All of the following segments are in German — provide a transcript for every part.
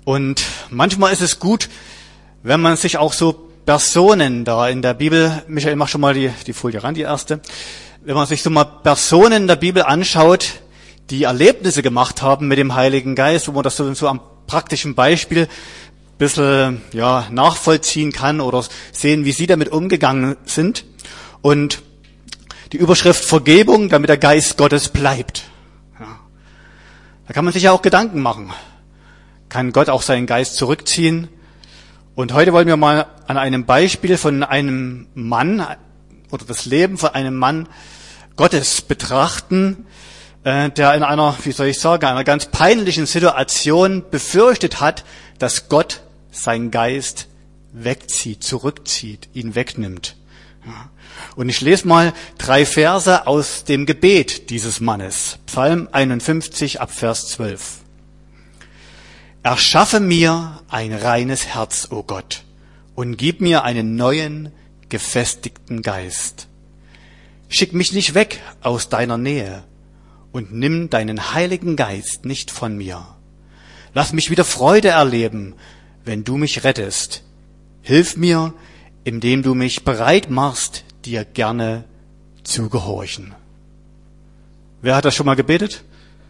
Und manchmal ist es gut, wenn man sich auch so Personen da in der Bibel, Michael, mach schon mal die Folie ran, die erste. Wenn man sich so mal Personen in der Bibel anschaut, die Erlebnisse gemacht haben mit dem Heiligen Geist, wo man das so am praktischen Beispiel ein bisschen nachvollziehen kann oder sehen, wie sie damit umgegangen sind. Und die Überschrift Vergebung, damit der Geist Gottes bleibt. Ja. Da kann man sich ja auch Gedanken machen. Kann Gott auch seinen Geist zurückziehen? Und heute wollen wir mal an einem Beispiel von einem Mann oder das Leben von einem Mann Gottes betrachten, der in einer, einer ganz peinlichen Situation befürchtet hat, dass Gott seinen Geist wegzieht, zurückzieht, ihn wegnimmt. Und ich lese mal 3 Verse aus dem Gebet dieses Mannes. Psalm 51 ab Vers 12. Erschaffe mir ein reines Herz, o Gott, und gib mir einen neuen, gefestigten Geist. Schick mich nicht weg aus deiner Nähe und nimm deinen Heiligen Geist nicht von mir. Lass mich wieder Freude erleben, wenn du mich rettest. Hilf mir, indem du mich bereit machst, dir gerne zu gehorchen. Wer hat das schon mal gebetet?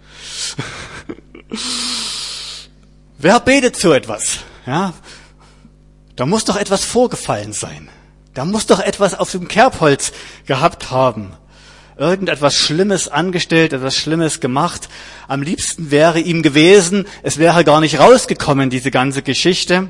Wer betet so etwas? Ja, da muss doch etwas vorgefallen sein. Da muss doch etwas auf dem Kerbholz gehabt haben. Irgendetwas Schlimmes angestellt, etwas Schlimmes gemacht. Am liebsten wäre ihm gewesen, es wäre gar nicht rausgekommen, diese ganze Geschichte.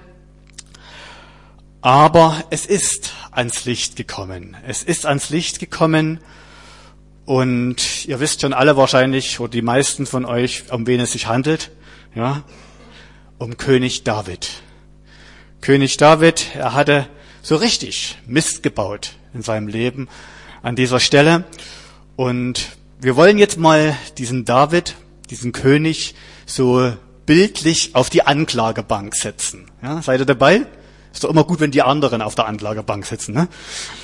Aber es ist ans Licht gekommen. Es ist ans Licht gekommen. Und ihr wisst schon alle wahrscheinlich, oder die meisten von euch, um wen es sich handelt. Ja, um König David. König David, er hatte so richtig Mist gebaut in seinem Leben an dieser Stelle. Und wir wollen jetzt mal diesen David, diesen König, so bildlich auf die Anklagebank setzen. Ja, seid ihr dabei? Ist doch immer gut, wenn die anderen auf der Anklagebank sitzen, ne?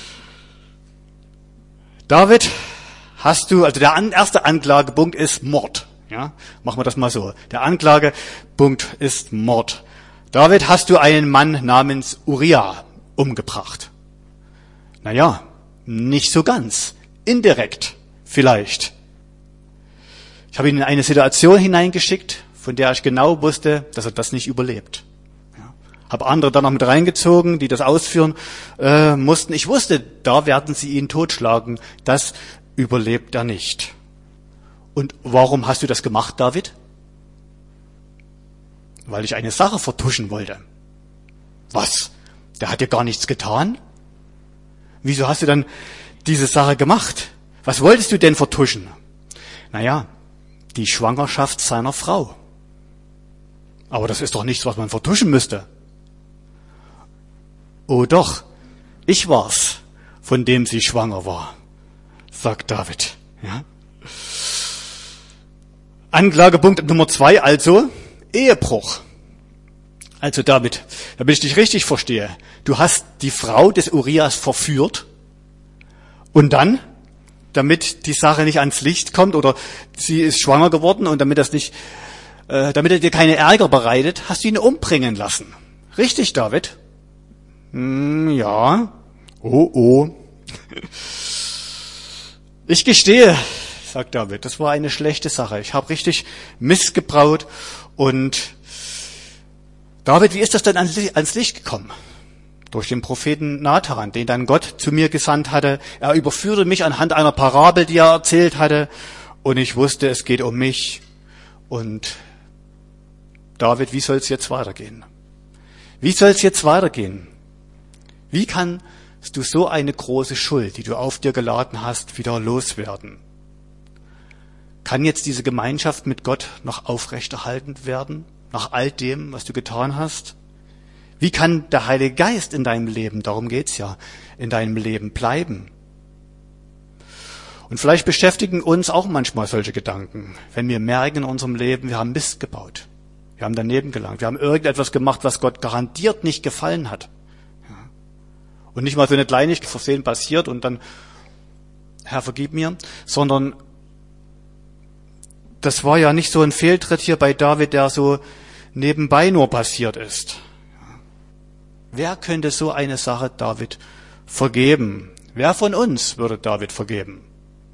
David, der erste Anklagepunkt ist Mord. Ja, machen wir das mal so. Der Anklagepunkt ist Mord. David, hast du einen Mann namens Uriah umgebracht? Naja, nicht so ganz. Indirekt vielleicht. Ich habe ihn in eine Situation hineingeschickt, von der ich genau wusste, dass er das nicht überlebt. Ja, habe andere dann noch mit reingezogen, die das ausführen mussten. Ich wusste, da werden sie ihn totschlagen. Das überlebt er nicht. Und warum hast du das gemacht, David? Weil ich eine Sache vertuschen wollte. Was? Der hat dir gar nichts getan? Wieso hast du dann diese Sache gemacht? Was wolltest du denn vertuschen? Naja, die Schwangerschaft seiner Frau. Aber das ist doch nichts, was man vertuschen müsste. Oh doch, ich war's, von dem sie schwanger war, sagt David. Ja? Anklagepunkt Nummer 2 also, Ehebruch. Also David, damit ich dich richtig verstehe, du hast die Frau des Urias verführt und dann, damit die Sache nicht ans Licht kommt oder sie ist schwanger geworden und damit er dir keine Ärger bereitet, hast du ihn umbringen lassen. Richtig, David? Ja. Oh. Ich gestehe, sagt David, das war eine schlechte Sache. Ich habe richtig Mist gebraut. Und David, wie ist das denn ans Licht gekommen? Durch den Propheten Nathan, den dann Gott zu mir gesandt hatte. Er überführte mich anhand einer Parabel, die er erzählt hatte. Und ich wusste, es geht um mich. Und David, wie soll es jetzt weitergehen? Wie soll es jetzt weitergehen? Wie kannst du so eine große Schuld, die du auf dir geladen hast, wieder loswerden? Kann jetzt diese Gemeinschaft mit Gott noch aufrechterhalten werden, nach all dem, was du getan hast? Wie kann der Heilige Geist in deinem Leben, darum geht's ja, in deinem Leben bleiben? Und vielleicht beschäftigen uns auch manchmal solche Gedanken, wenn wir merken in unserem Leben, wir haben Mist gebaut, wir haben daneben gelangt, wir haben irgendetwas gemacht, was Gott garantiert nicht gefallen hat. Und nicht mal so eine Kleinigkeit versehen passiert und dann, Herr, vergib mir, sondern das war ja nicht so ein Fehltritt hier bei David, der so nebenbei nur passiert ist. Wer könnte so eine Sache David vergeben? Wer von uns würde David vergeben?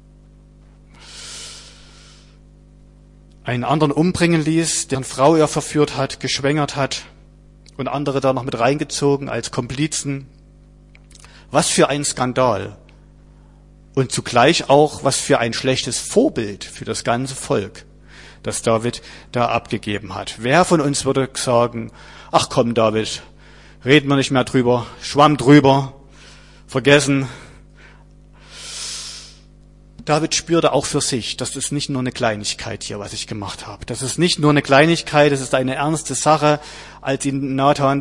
Einen anderen umbringen ließ, deren Frau er verführt hat, geschwängert hat und andere da noch mit reingezogen als Komplizen. Was für ein Skandal. Und zugleich auch, was für ein schlechtes Vorbild für das ganze Volk, das David da abgegeben hat. Wer von uns würde sagen, ach komm David, reden wir nicht mehr drüber, Schwamm drüber, vergessen. David spürte auch für sich, das ist nicht nur eine Kleinigkeit hier, was ich gemacht habe. Das ist nicht nur eine Kleinigkeit, das ist eine ernste Sache, als ihn Nathan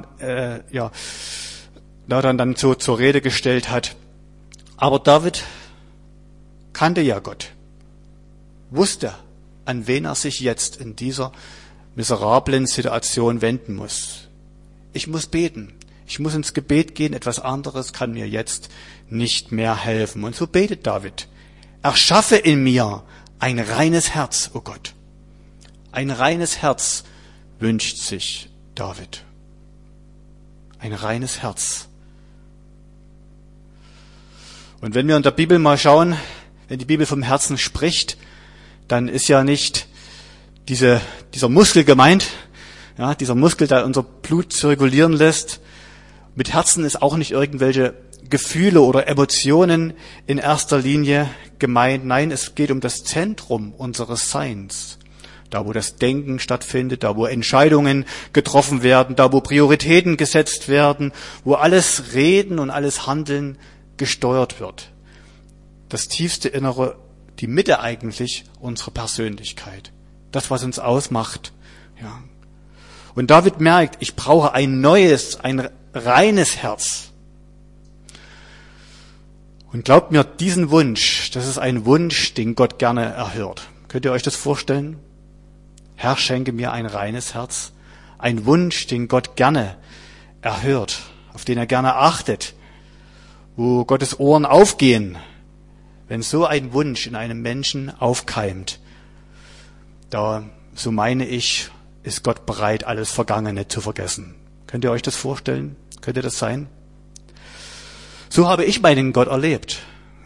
dann so zur Rede gestellt hat. Aber David kannte ja Gott, wusste, an wen er sich jetzt in dieser miserablen Situation wenden muss. Ich muss beten, ich muss ins Gebet gehen, etwas anderes kann mir jetzt nicht mehr helfen. Und so betet David. Erschaffe in mir ein reines Herz, oh Gott. Ein reines Herz wünscht sich David. Ein reines Herz. Und wenn wir in der Bibel mal schauen, wenn die Bibel vom Herzen spricht, dann ist ja nicht dieser Muskel gemeint, ja, dieser Muskel, der unser Blut zirkulieren lässt. Mit Herzen ist auch nicht irgendwelche Gefühle oder Emotionen in erster Linie gemeint. Nein, es geht um das Zentrum unseres Seins. Da, wo das Denken stattfindet, da, wo Entscheidungen getroffen werden, da, wo Prioritäten gesetzt werden, wo alles Reden und alles Handeln gesteuert wird. Das tiefste Innere, die Mitte eigentlich unserer Persönlichkeit. Das, was uns ausmacht. Ja. Und David merkt, ich brauche ein neues, ein reines Herz. Und glaubt mir, diesen Wunsch, das ist ein Wunsch, den Gott gerne erhört. Könnt ihr euch das vorstellen? Herr, schenke mir ein reines Herz. Ein Wunsch, den Gott gerne erhört, auf den er gerne achtet, wo Gottes Ohren aufgehen, wenn so ein Wunsch in einem Menschen aufkeimt. Da, so meine ich, ist Gott bereit, alles Vergangene zu vergessen. Könnt ihr euch das vorstellen? Könnte das sein? So habe ich meinen Gott erlebt.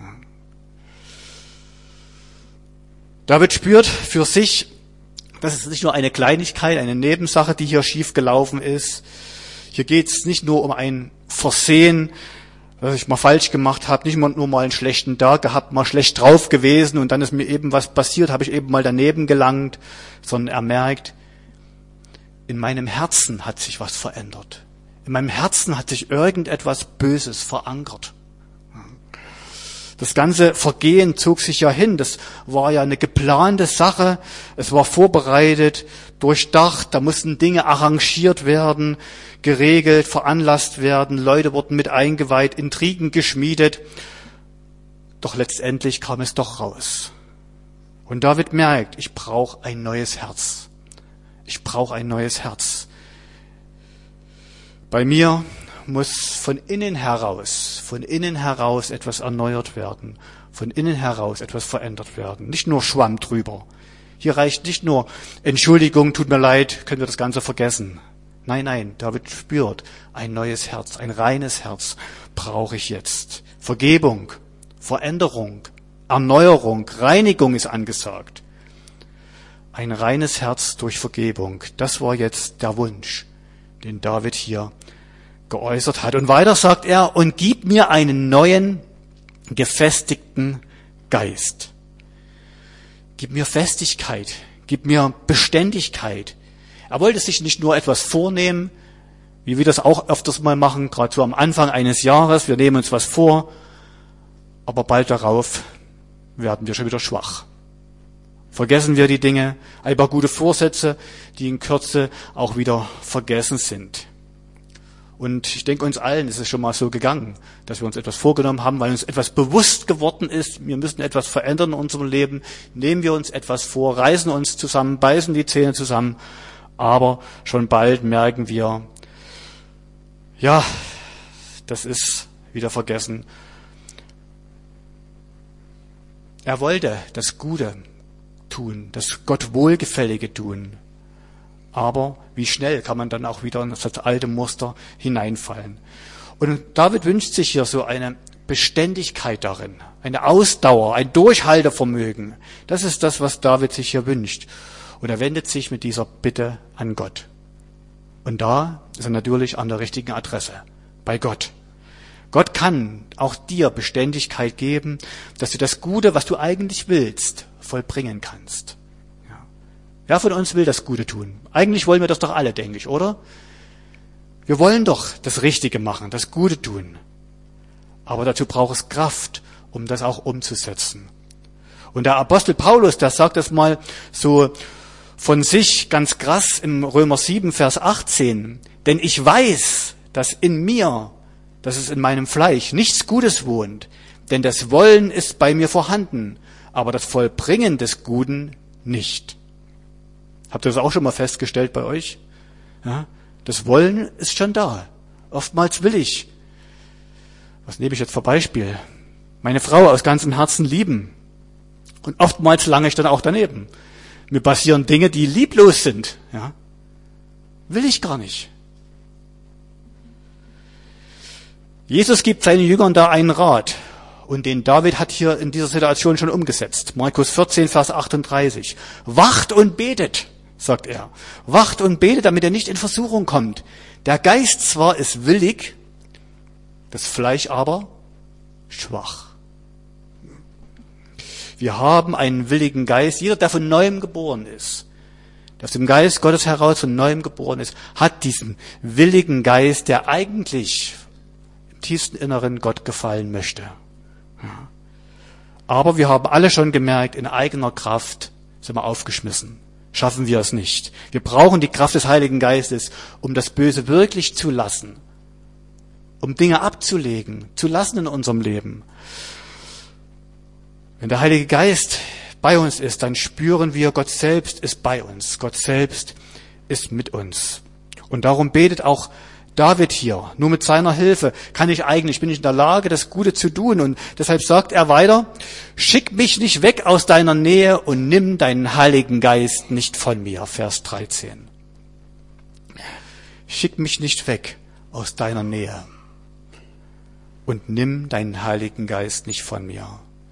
David spürt für sich, das ist nicht nur eine Kleinigkeit, eine Nebensache, die hier schief gelaufen ist. Hier geht es nicht nur um ein Versehen, was ich mal falsch gemacht habe, nicht nur mal einen schlechten Tag gehabt, mal schlecht drauf gewesen und dann ist mir eben was passiert, habe ich eben mal daneben gelangt, sondern er merkt, in meinem Herzen hat sich was verändert. In meinem Herzen hat sich irgendetwas Böses verankert. Das ganze Vergehen zog sich ja hin. Das war ja eine geplante Sache. Es war vorbereitet, durchdacht. Da mussten Dinge arrangiert werden, geregelt, veranlasst werden. Leute wurden mit eingeweiht, Intrigen geschmiedet. Doch letztendlich kam es doch raus. Und David merkt, ich brauche ein neues Herz. Ich brauche ein neues Herz. Bei mir muss von innen heraus etwas erneuert werden, von innen heraus etwas verändert werden. Nicht nur Schwamm drüber. Hier reicht nicht nur Entschuldigung, tut mir leid, können wir das Ganze vergessen. Nein, David spürt, ein neues Herz, ein reines Herz brauche ich jetzt. Vergebung, Veränderung, Erneuerung, Reinigung ist angesagt. Ein reines Herz durch Vergebung, das war jetzt der Wunsch, den David hier geäußert hat. Und weiter sagt er, und gib mir einen neuen, gefestigten Geist. Gib mir Festigkeit, gib mir Beständigkeit. Er wollte sich nicht nur etwas vornehmen, wie wir das auch öfters mal machen, gerade so am Anfang eines Jahres, wir nehmen uns was vor, aber bald darauf werden wir schon wieder schwach. Vergessen wir die Dinge, ein paar gute Vorsätze, die in Kürze auch wieder vergessen sind. Und ich denke, uns allen ist es schon mal so gegangen, dass wir uns etwas vorgenommen haben, weil uns etwas bewusst geworden ist, wir müssen etwas verändern in unserem Leben, nehmen wir uns etwas vor, reißen uns zusammen, beißen die Zähne zusammen, aber schon bald merken wir, ja, das ist wieder vergessen. Er wollte das Gute tun, das Gott Wohlgefällige tun. Aber wie schnell kann man dann auch wieder in das alte Muster hineinfallen? Und David wünscht sich hier so eine Beständigkeit darin, eine Ausdauer, ein Durchhaltevermögen. Das ist das, was David sich hier wünscht. Und er wendet sich mit dieser Bitte an Gott. Und da ist er natürlich an der richtigen Adresse, bei Gott. Gott kann auch dir Beständigkeit geben, dass du das Gute, was du eigentlich willst, vollbringen kannst. Ja. Wer von uns will das Gute tun? Eigentlich wollen wir das doch alle, denke ich, oder? Wir wollen doch das Richtige machen, das Gute tun. Aber dazu braucht es Kraft, um das auch umzusetzen. Und der Apostel Paulus, der sagt das mal so von sich ganz krass im Römer 7, Vers 18. Denn ich weiß, dass in mir, dass es in meinem Fleisch nichts Gutes wohnt. Denn das Wollen ist bei mir vorhanden, aber das Vollbringen des Guten nicht. Habt ihr das auch schon mal festgestellt bei euch? Ja, das Wollen ist schon da. Oftmals will ich. Was nehme ich jetzt für Beispiel? Meine Frau aus ganzem Herzen lieben. Und oftmals lange ich dann auch daneben. Mir passieren Dinge, die lieblos sind. Ja? Will ich gar nicht. Jesus gibt seinen Jüngern da einen Rat. Und den David hat hier in dieser Situation schon umgesetzt. Markus 14, Vers 38. Wacht und betet, sagt er. Wacht und betet, damit ihr nicht in Versuchung kommt. Der Geist zwar ist willig, das Fleisch aber schwach. Wir haben einen willigen Geist. Jeder, der von Neuem geboren ist, der aus dem Geist Gottes heraus von Neuem geboren ist, hat diesen willigen Geist, der eigentlich im tiefsten Inneren Gott gefallen möchte. Ja. Aber wir haben alle schon gemerkt, in eigener Kraft sind wir aufgeschmissen. Schaffen wir es nicht. Wir brauchen die Kraft des Heiligen Geistes, um das Böse wirklich zu lassen. Um Dinge abzulegen, zu lassen in unserem Leben. Wenn der Heilige Geist bei uns ist, dann spüren wir, Gott selbst ist bei uns. Gott selbst ist mit uns. Und darum betet auch David hier. Nur mit seiner Hilfe bin ich in der Lage, das Gute zu tun. Und deshalb sagt er weiter, schick mich nicht weg aus deiner Nähe und nimm deinen Heiligen Geist nicht von mir. Vers 13. Schick mich nicht weg aus deiner Nähe und nimm deinen Heiligen Geist nicht von mir.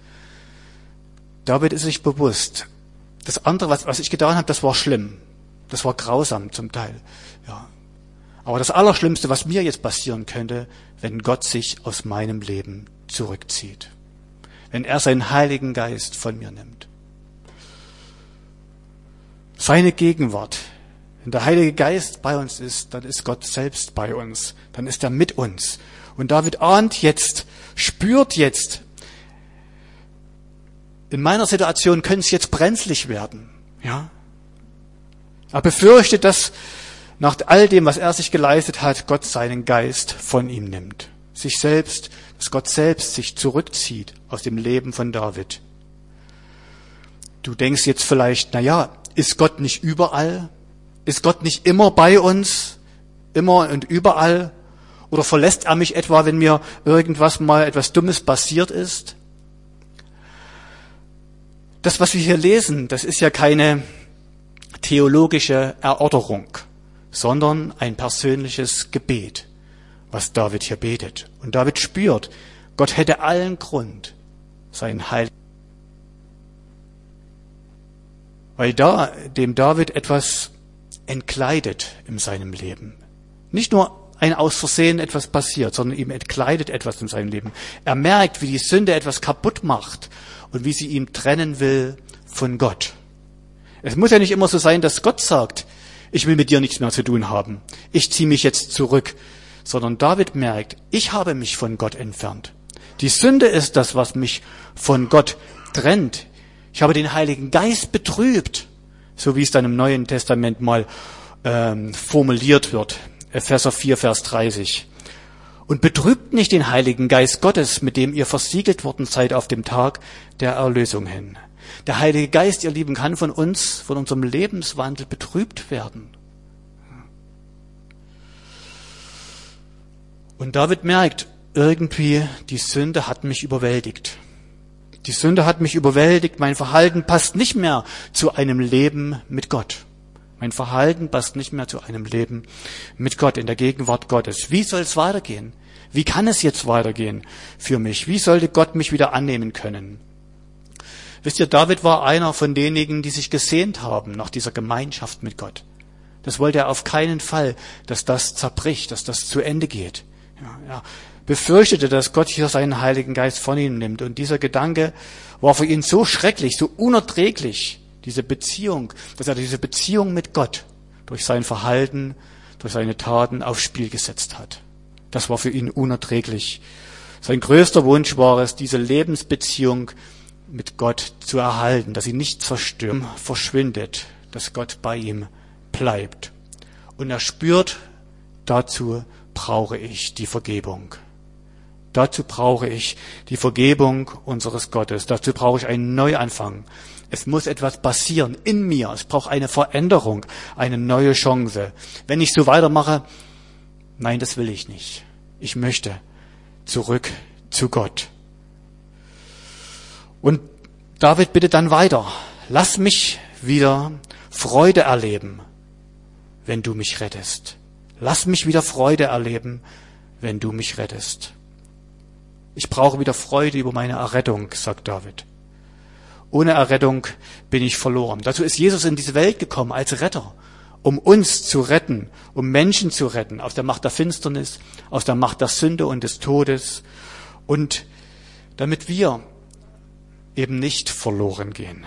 David ist sich bewusst, das andere, was ich getan habe, das war schlimm. Das war grausam zum Teil. Ja. Aber das Allerschlimmste, was mir jetzt passieren könnte, wenn Gott sich aus meinem Leben zurückzieht. Wenn er seinen Heiligen Geist von mir nimmt. Seine Gegenwart. Wenn der Heilige Geist bei uns ist, dann ist Gott selbst bei uns. Dann ist er mit uns. Und David ahnt jetzt, spürt jetzt, in meiner Situation könnte es jetzt brenzlig werden. Ja? Er befürchtet, dass nach all dem, was er sich geleistet hat, Gott seinen Geist von ihm nimmt. Dass Gott selbst sich zurückzieht aus dem Leben von David. Du denkst jetzt vielleicht, ist Gott nicht überall? Ist Gott nicht immer bei uns? Immer und überall? Oder verlässt er mich etwa, wenn mir irgendwas mal etwas Dummes passiert ist? Das, was wir hier lesen, das ist ja keine theologische Erörterung, sondern ein persönliches Gebet, was David hier betet. Und David spürt, Gott hätte allen Grund, seinen Heiligen, weil dem David etwas entkleidet in seinem Leben. Nicht nur ein aus Versehen etwas passiert, sondern ihm entkleidet etwas in seinem Leben. Er merkt, wie die Sünde etwas kaputt macht und wie sie ihn trennen will von Gott. Es muss ja nicht immer so sein, dass Gott sagt, ich will mit dir nichts mehr zu tun haben. Ich ziehe mich jetzt zurück. Sondern David merkt, ich habe mich von Gott entfernt. Die Sünde ist das, was mich von Gott trennt. Ich habe den Heiligen Geist betrübt, so wie es dann im Neuen Testament mal formuliert wird. Epheser 4, Vers 30. Und betrübt nicht den Heiligen Geist Gottes, mit dem ihr versiegelt worden seid auf dem Tag der Erlösung hin. Der Heilige Geist, ihr Lieben, kann von uns, von unserem Lebenswandel betrübt werden. Und David merkt, irgendwie, die Sünde hat mich überwältigt. Die Sünde hat mich überwältigt, mein Verhalten passt nicht mehr zu einem Leben mit Gott. Mein Verhalten passt nicht mehr zu einem Leben mit Gott, in der Gegenwart Gottes. Wie soll es weitergehen? Wie kann es jetzt weitergehen für mich? Wie sollte Gott mich wieder annehmen können? Wisst ihr, David war einer von denjenigen, die sich gesehnt haben nach dieser Gemeinschaft mit Gott. Das wollte er auf keinen Fall, dass das zerbricht, dass das zu Ende geht. Er befürchtete, dass Gott hier seinen Heiligen Geist von ihm nimmt. Und dieser Gedanke war für ihn so schrecklich, so unerträglich, diese Beziehung, dass er diese Beziehung mit Gott durch sein Verhalten, durch seine Taten aufs Spiel gesetzt hat. Das war für ihn unerträglich. Sein größter Wunsch war es, diese Lebensbeziehung mit Gott zu erhalten, dass sie nicht zerstört, verschwindet, dass Gott bei ihm bleibt. Und er spürt, dazu brauche ich die Vergebung. Dazu brauche ich die Vergebung unseres Gottes. Dazu brauche ich einen Neuanfang. Es muss etwas passieren in mir. Es braucht eine Veränderung, eine neue Chance. Wenn ich so weitermache, nein, das will ich nicht. Ich möchte zurück zu Gott. Und David bittet dann weiter. Lass mich wieder Freude erleben, wenn du mich rettest. Lass mich wieder Freude erleben, wenn du mich rettest. Ich brauche wieder Freude über meine Errettung, sagt David. Ohne Errettung bin ich verloren. Dazu ist Jesus in diese Welt gekommen als Retter, um uns zu retten, um Menschen zu retten, aus der Macht der Finsternis, aus der Macht der Sünde und des Todes und damit wir eben nicht verloren gehen.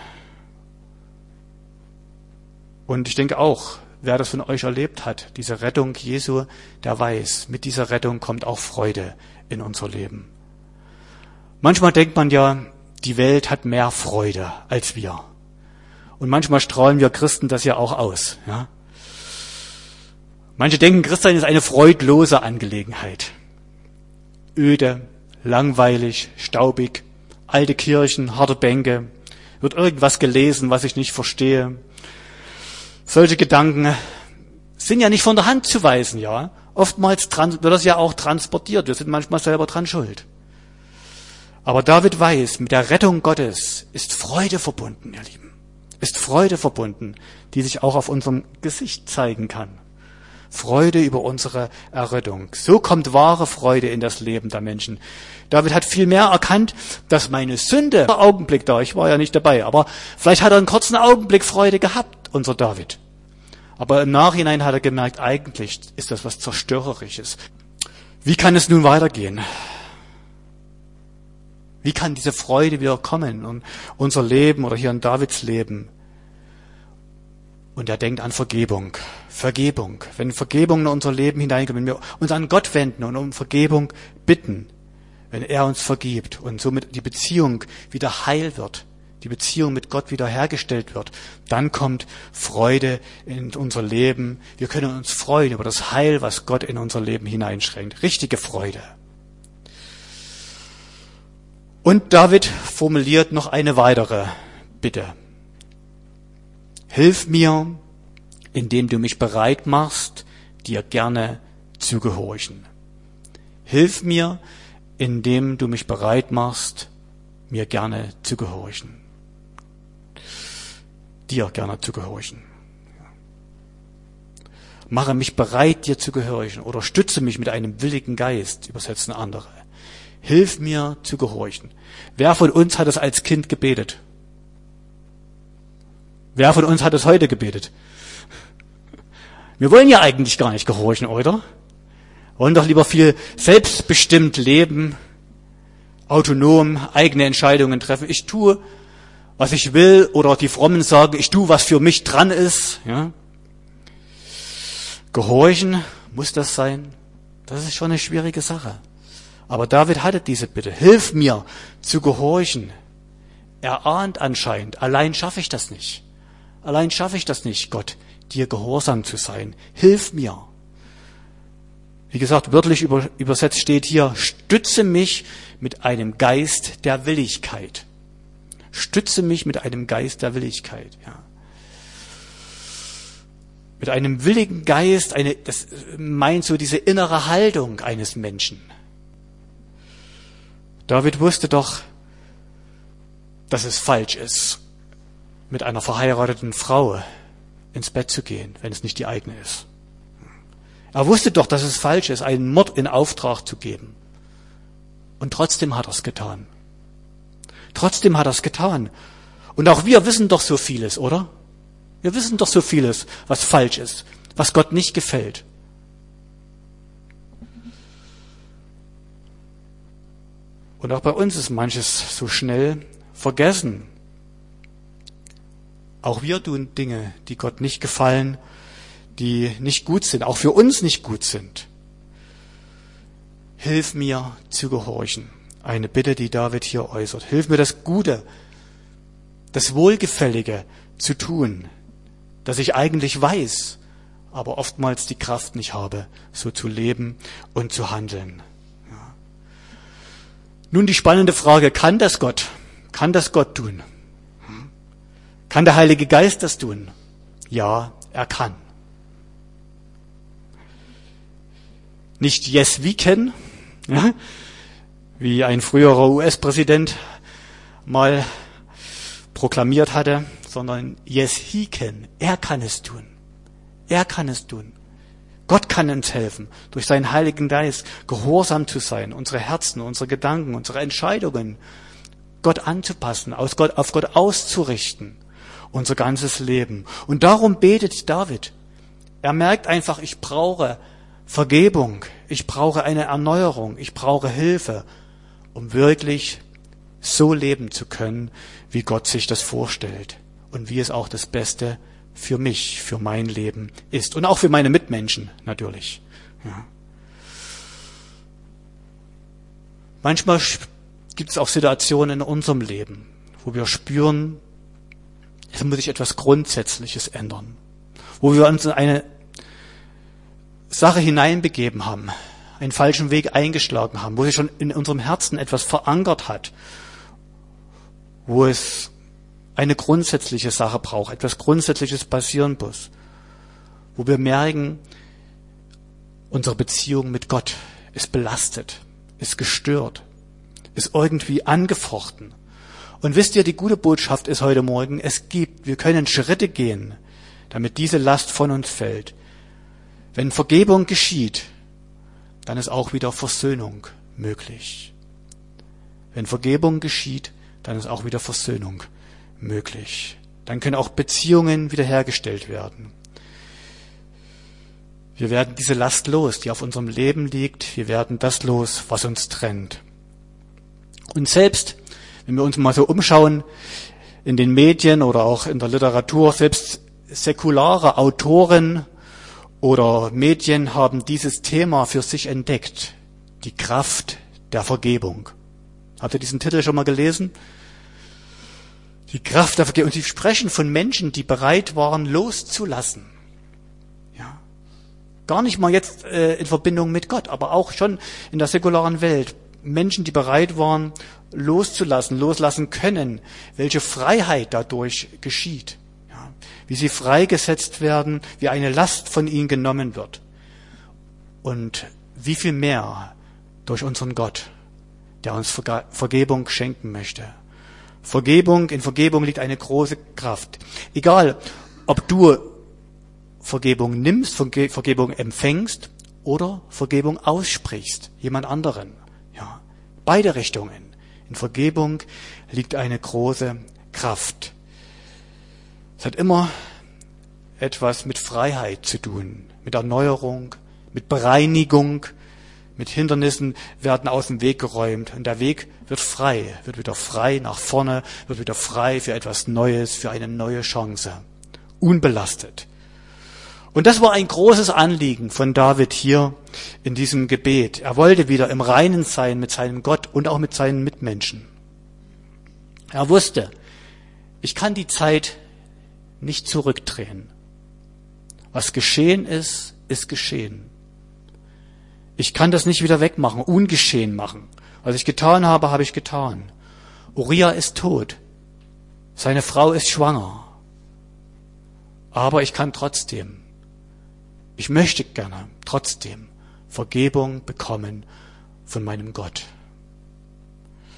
Und ich denke auch, wer das von euch erlebt hat, diese Rettung Jesu, der weiß, mit dieser Rettung kommt auch Freude in unser Leben. Manchmal denkt man ja, die Welt hat mehr Freude als wir. Und manchmal strahlen wir Christen das ja auch aus. Ja? Manche denken, Christsein ist eine freudlose Angelegenheit. Öde, langweilig, staubig, alte Kirchen, harte Bänke, wird irgendwas gelesen, was ich nicht verstehe. Solche Gedanken sind ja nicht von der Hand zu weisen, ja. Oftmals wird das ja auch transportiert. Wir sind manchmal selber dran schuld. Aber David weiß, mit der Rettung Gottes ist Freude verbunden, ihr Lieben. Ist Freude verbunden, die sich auch auf unserem Gesicht zeigen kann. Freude über unsere Errettung. So kommt wahre Freude in das Leben der Menschen. David hat viel mehr erkannt, dass meine Sünde, Augenblick da, ich war ja nicht dabei, aber vielleicht hat er einen kurzen Augenblick Freude gehabt, unser David. Aber im Nachhinein hat er gemerkt, eigentlich ist das was Zerstörerisches. Wie kann es nun weitergehen? Wie kann diese Freude wieder kommen in unser Leben oder hier in Davids Leben? Und er denkt an Vergebung. Vergebung. Wenn Vergebung in unser Leben hineinkommt, wenn wir uns an Gott wenden und um Vergebung bitten, wenn er uns vergibt und somit die Beziehung wieder heil wird, die Beziehung mit Gott wieder hergestellt wird, dann kommt Freude in unser Leben. Wir können uns freuen über das Heil, was Gott in unser Leben hineinschränkt. Richtige Freude. Und David formuliert noch eine weitere Bitte. Hilf mir, indem du mich bereit machst, dir gerne zu gehorchen. Hilf mir, indem du mich bereit machst, mir gerne zu gehorchen. Dir gerne zu gehorchen. Mache mich bereit, dir zu gehorchen oder stütze mich mit einem willigen Geist, übersetzen andere. Hilf mir zu gehorchen. Wer von uns hat es als Kind gebetet? Wer von uns hat es heute gebetet? Wir wollen ja eigentlich gar nicht gehorchen, oder? Wir wollen doch lieber viel selbstbestimmt leben, autonom eigene Entscheidungen treffen. Ich tue, was ich will, oder die Frommen sagen, ich tue, was für mich dran ist. Ja? Gehorchen, muss das sein? Das ist schon eine schwierige Sache. Aber David hatte diese Bitte. Hilf mir zu gehorchen. Er ahnt anscheinend, allein schaffe ich das nicht. Allein schaffe ich das nicht, Gott, dir gehorsam zu sein. Hilf mir. Wie gesagt, wörtlich übersetzt steht hier, stütze mich mit einem Geist der Willigkeit. Stütze mich mit einem Geist der Willigkeit. Ja. Mit einem willigen Geist, das meint so diese innere Haltung eines Menschen. David wusste doch, dass es falsch ist, mit einer verheirateten Frau ins Bett zu gehen, wenn es nicht die eigene ist. Er wusste doch, dass es falsch ist, einen Mord in Auftrag zu geben. Und trotzdem hat er es getan. Trotzdem hat er es getan. Und auch wir wissen doch so vieles, oder? Wir wissen doch so vieles, was falsch ist, was Gott nicht gefällt. Und auch bei uns ist manches so schnell vergessen. Auch wir tun Dinge, die Gott nicht gefallen, die nicht gut sind, auch für uns nicht gut sind. Hilf mir zu gehorchen. Eine Bitte, die David hier äußert. Hilf mir das Gute, das Wohlgefällige zu tun, das ich eigentlich weiß, aber oftmals die Kraft nicht habe, so zu leben und zu handeln. Ja. Nun die spannende Frage, kann das Gott? Kann das Gott tun? Kann der Heilige Geist das tun? Ja, er kann. Nicht yes, we can, ja, wie ein früherer US-Präsident mal proklamiert hatte, sondern yes, he can. Er kann es tun. Er kann es tun. Gott kann uns helfen, durch seinen Heiligen Geist gehorsam zu sein, unsere Herzen, unsere Gedanken, unsere Entscheidungen Gott anzupassen, auf Gott auszurichten, unser ganzes Leben. Und darum betet David. Er merkt einfach, ich brauche Vergebung, ich brauche eine Erneuerung, ich brauche Hilfe, um wirklich so leben zu können, wie Gott sich das vorstellt und wie es auch das Beste für mich, für mein Leben ist und auch für meine Mitmenschen natürlich. Ja. Manchmal gibt es auch Situationen in unserem Leben, wo wir spüren, es muss sich etwas Grundsätzliches ändern, wo wir uns in eine Sache hineinbegeben haben, einen falschen Weg eingeschlagen haben, wo sich schon in unserem Herzen etwas verankert hat, wo es eine grundsätzliche Sache braucht, etwas Grundsätzliches passieren muss, wo wir merken, unsere Beziehung mit Gott ist belastet, ist gestört, ist irgendwie angefochten. Und wisst ihr, die gute Botschaft ist heute Morgen, wir können Schritte gehen, damit diese Last von uns fällt. Wenn Vergebung geschieht, dann ist auch wieder Versöhnung möglich. Wenn Vergebung geschieht, dann ist auch wieder Versöhnung möglich. Dann können auch Beziehungen wiederhergestellt werden. Wir werden diese Last los, die auf unserem Leben liegt. Wir werden das los, was uns trennt. Und selbst, wenn wir uns mal so umschauen in den Medien oder auch in der Literatur, selbst säkulare Autoren oder Medien haben dieses Thema für sich entdeckt. Die Kraft der Vergebung. Habt ihr diesen Titel schon mal gelesen? Die Kraft der Vergebung. Und sie sprechen von Menschen, die bereit waren, loszulassen. Ja. Gar nicht mal jetzt in Verbindung mit Gott, aber auch schon in der säkularen Welt. Menschen, die bereit waren, loslassen können, welche Freiheit dadurch geschieht. Ja. Wie sie freigesetzt werden, wie eine Last von ihnen genommen wird. Und wie viel mehr durch unseren Gott, der uns Vergebung schenken möchte. In Vergebung liegt eine große Kraft. Egal, ob du Vergebung nimmst, Vergebung empfängst oder Vergebung aussprichst, jemand anderen. Ja, beide Richtungen. In Vergebung liegt eine große Kraft. Es hat immer etwas mit Freiheit zu tun, mit Erneuerung, mit Bereinigung, mit Hindernissen werden aus dem Weg geräumt und der Weg wird frei, wird wieder frei nach vorne, wird wieder frei für etwas Neues, für eine neue Chance, unbelastet. Und das war ein großes Anliegen von David hier in diesem Gebet. Er wollte wieder im Reinen sein mit seinem Gott und auch mit seinen Mitmenschen. Er wusste, ich kann die Zeit nicht zurückdrehen. Was geschehen ist, ist geschehen. Ich kann das nicht wieder wegmachen, ungeschehen machen. Was ich getan habe, habe ich getan. Uriah ist tot. Seine Frau ist schwanger. Aber ich möchte gerne trotzdem Vergebung bekommen von meinem Gott.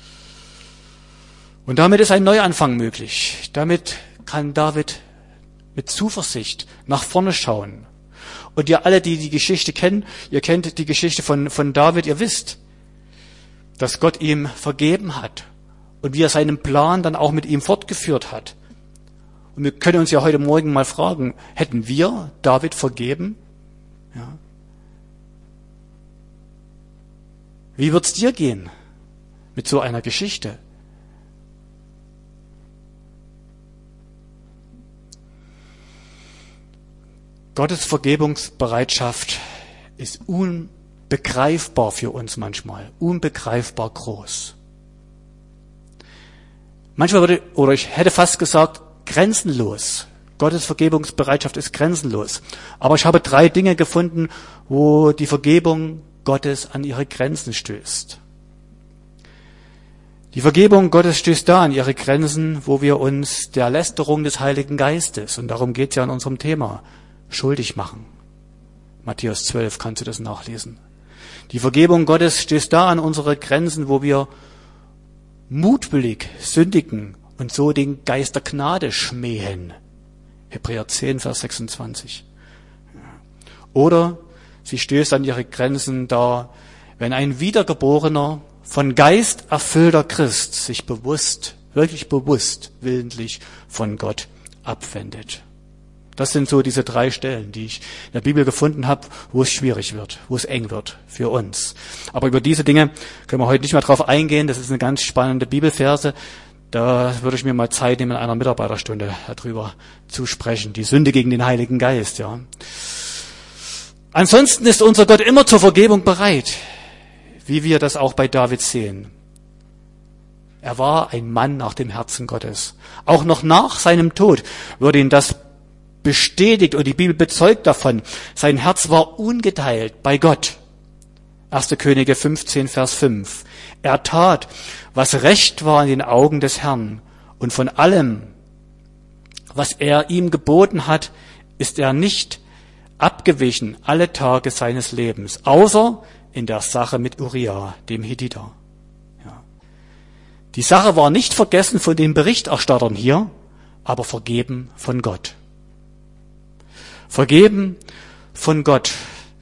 Und damit ist ein Neuanfang möglich. Damit kann David mit Zuversicht nach vorne schauen. Und ihr alle, die die Geschichte kennen, ihr kennt die Geschichte von David, ihr wisst, dass Gott ihm vergeben hat und wie er seinen Plan dann auch mit ihm fortgeführt hat. Und wir können uns ja heute Morgen mal fragen, hätten wir David vergeben? Ja. Wie wird's dir gehen mit so einer Geschichte? Gottes Vergebungsbereitschaft ist unbegreifbar für uns manchmal, unbegreifbar groß. Manchmal ich hätte fast gesagt, grenzenlos. Gottes Vergebungsbereitschaft ist grenzenlos. Aber ich habe 3 Dinge gefunden, wo die Vergebung Gottes an ihre Grenzen stößt. Die Vergebung Gottes stößt da an ihre Grenzen, wo wir uns der Lästerung des Heiligen Geistes, und darum geht es ja in unserem Thema, schuldig machen. Matthäus 12, kannst du das nachlesen. Die Vergebung Gottes stößt da an unsere Grenzen, wo wir mutwillig sündigen und so den Geist der Gnade schmähen. Hebräer 10, Vers 26. Oder sie stößt an ihre Grenzen da, wenn ein wiedergeborener, von Geist erfüllter Christ sich bewusst, wirklich bewusst, willentlich von Gott abwendet. Das sind so diese 3 Stellen, die ich in der Bibel gefunden habe, wo es schwierig wird, wo es eng wird für uns. Aber über diese Dinge können wir heute nicht mehr drauf eingehen. Das ist eine ganz spannende Bibelverse. Da würde ich mir mal Zeit nehmen, in einer Mitarbeiterstunde darüber zu sprechen. Die Sünde gegen den Heiligen Geist, ja. Ansonsten ist unser Gott immer zur Vergebung bereit, wie wir das auch bei David sehen. Er war ein Mann nach dem Herzen Gottes. Auch noch nach seinem Tod würde ihn das bestätigt und die Bibel bezeugt davon. Sein Herz war ungeteilt bei Gott. 1. Könige 15, Vers 5. Er tat, was recht war in den Augen des Herrn. Und von allem, was er ihm geboten hat, ist er nicht abgewichen alle Tage seines Lebens, außer in der Sache mit Uria, dem Hethiter. Ja. Die Sache war nicht vergessen von den Berichterstattern hier, aber vergeben von Gott. Vergeben von Gott.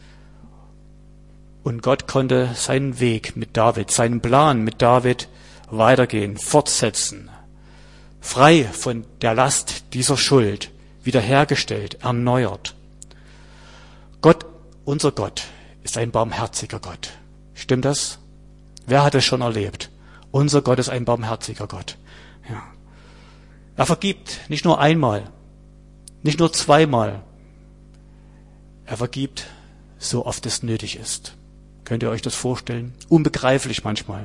Und Gott konnte seinen Weg mit David, seinen Plan mit David weitergehen, fortsetzen. Frei von der Last dieser Schuld, wiederhergestellt, erneuert. Gott, unser Gott, ist ein barmherziger Gott. Stimmt das? Wer hat es schon erlebt? Unser Gott ist ein barmherziger Gott. Ja. Er vergibt nicht nur einmal, nicht nur zweimal. Er vergibt so oft es nötig ist. Könnt ihr euch das vorstellen? Unbegreiflich manchmal.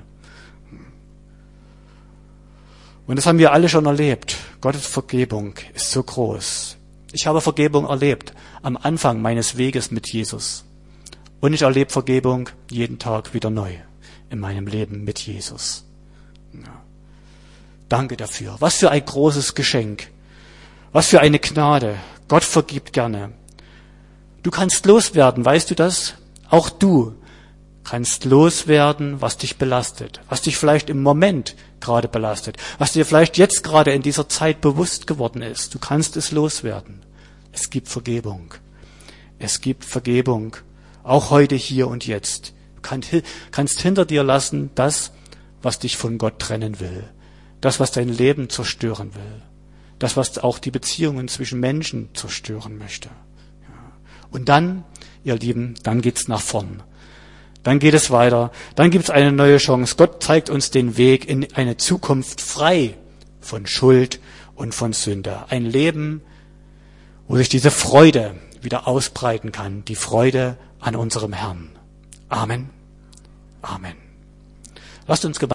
Und das haben wir alle schon erlebt. Gottes Vergebung ist so groß. Ich habe Vergebung erlebt am Anfang meines Weges mit Jesus. Und ich erlebe Vergebung jeden Tag wieder neu in meinem Leben mit Jesus. Ja. Danke dafür. Was für ein großes Geschenk. Was für eine Gnade. Gott vergibt gerne. Du kannst loswerden, weißt du das? Auch du kannst loswerden, was dich belastet, was dich vielleicht im Moment gerade belastet, was dir vielleicht jetzt gerade in dieser Zeit bewusst geworden ist. Du kannst es loswerden. Es gibt Vergebung. Es gibt Vergebung, auch heute, hier und jetzt. Du kannst hinter dir lassen das, was dich von Gott trennen will, das, was dein Leben zerstören will, das, was auch die Beziehungen zwischen Menschen zerstören möchte. Und dann, ihr Lieben, dann geht's nach vorn. Dann geht es weiter. Dann gibt's eine neue Chance. Gott zeigt uns den Weg in eine Zukunft frei von Schuld und von Sünde. Ein Leben, wo sich diese Freude wieder ausbreiten kann. Die Freude an unserem Herrn. Amen. Amen. Lasst uns